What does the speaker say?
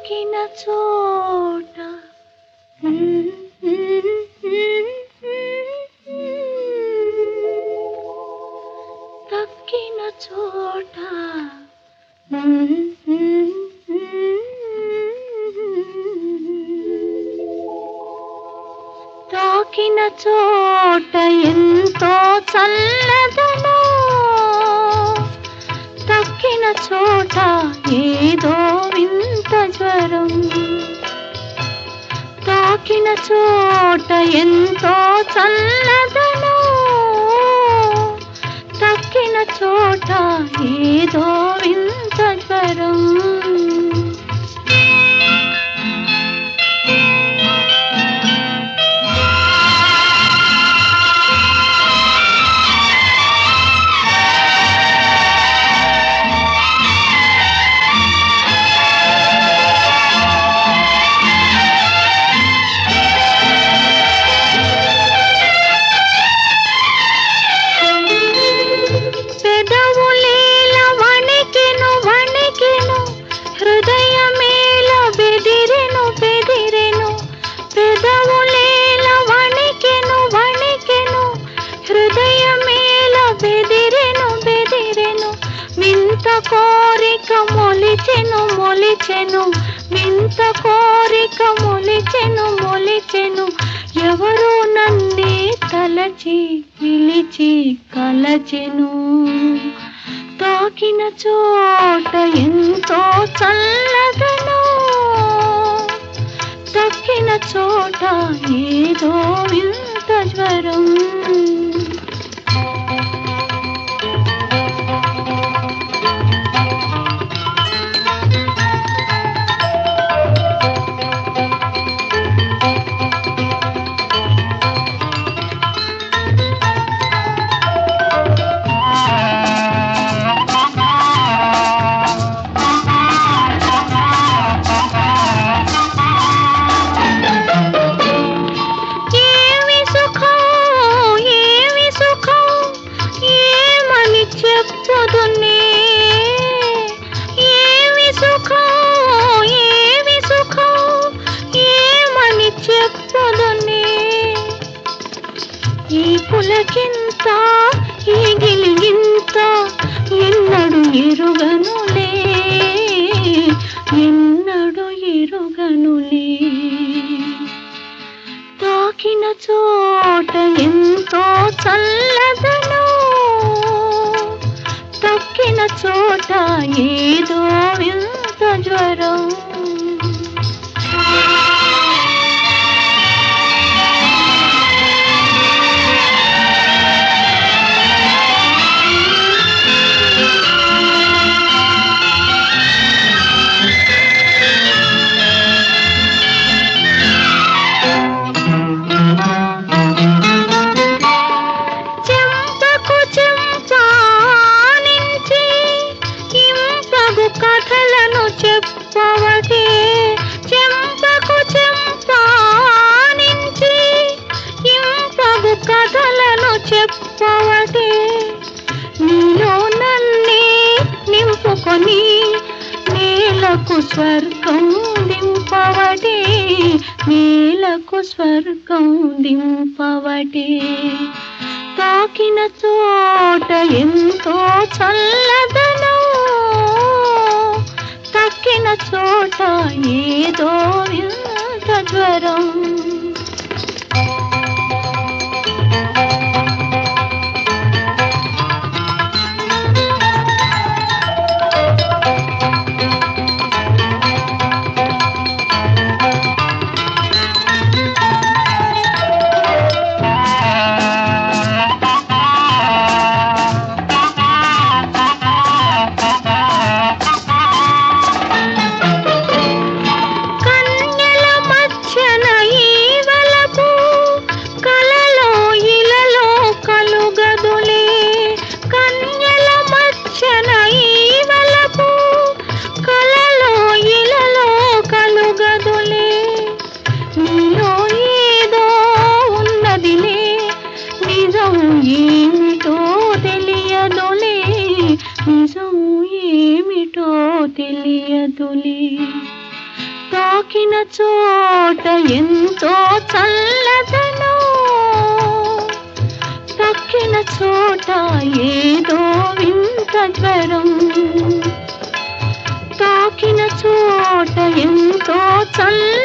తాకిన చోట తక్కిన చోట తాకిన చోట ఎంతో చల్లదనం, తక్కిన చోట ఏదో వింత జ్వరం. తాకిన చోట ఎంతో చల్లదనం, తక్కిన చోట ఏదో వింత జ్వరం. కోరిక మొలిచెను మొలిచెను, వింత కోరిక మొలిచెను మొలిచెను. ఎవరో నన్నే తలచి పిలిచి కలచెను. తాకిన చోట ఎంతో చల్లదనం, తక్కిన చోట ఏదో వింత జ్వరం. ఈ పులకింత ఈ గిలిగింత ఎన్నడు ఎరుగనులే, ఎన్నడు ఎరుగనులే. తాకిన చోట ఎంతో చల్లదనం, తక్కిన చోట ఏదో వింత జ్వరం. కథలను చెప్పవటే చెంపకు చెంపానించి, ఇంపగు కథలను చెప్పవటే. నీలో నన్నే నింపుకొని నేలకు స్వర్గం దింపవటే, నేలకు స్వర్గం దింపవటే. తాకిన చోట ఎంతో చల్లదనం, తక్కిన చోట ఏదో వింత జ్వరం. తెలియదులే. తాకిన చోట ఎంతో చల్లదనం, తక్కిన చోట ఏదో వింత జ్వరం. తాకిన చోట ఎంతో చల్ల